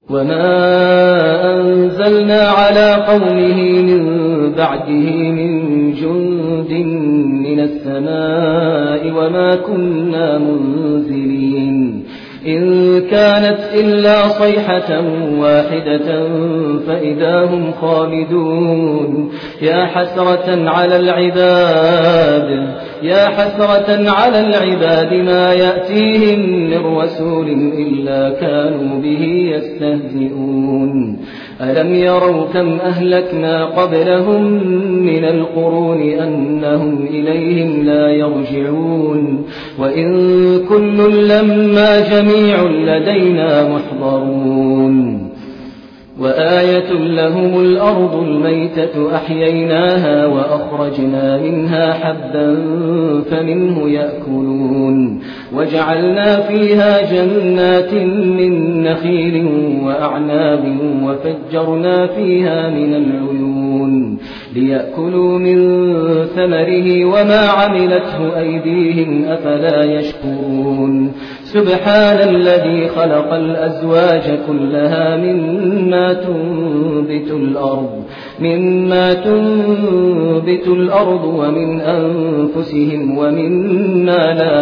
وما أنزلنا على قومه من بعده من جند من السماء وما كنا منزلين إن كانت إلا صيحة واحدة فإذا هم خامدون يا حسرة على العباد ما يأتيهم من رسول إلا كانوا به يستهزئون ألم يروا كم أهلكنا قبلهم من القرون أنهم إليهم لا يرجعون وإن كل لما جميع لدينا محضرون وآية لهم الأرض الميتة أحييناها وأخرجنا منها حبا فمنه يأكلون وجعلنا فيها جنات من نخيل وأعناب وفجرنا فيها من العيون ليأكلوا من ثمره وما عملته أيديهم أفلا يشكرون سبحان الذي خلق الأزواج كلها مما تنبت الأرض ومن أنفسهم ومما لا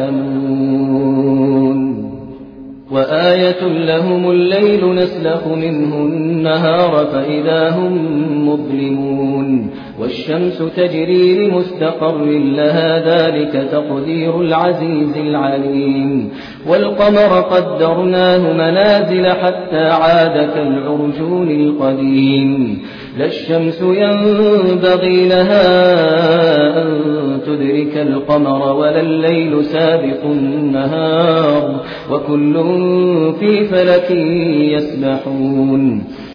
يعلمون وآية لهم الليل نسلخ منه النهار فإذا هم مظلمون والشمس تجري لمستقر لها ذلك تقدير العزيز العليم والقمر قدرناه منازل حتى عاد كالعرجون القديم لا الشمس ينبغي لها أن تدرك القمر ولا الليل سابق النهار وكل في فلك يسبحون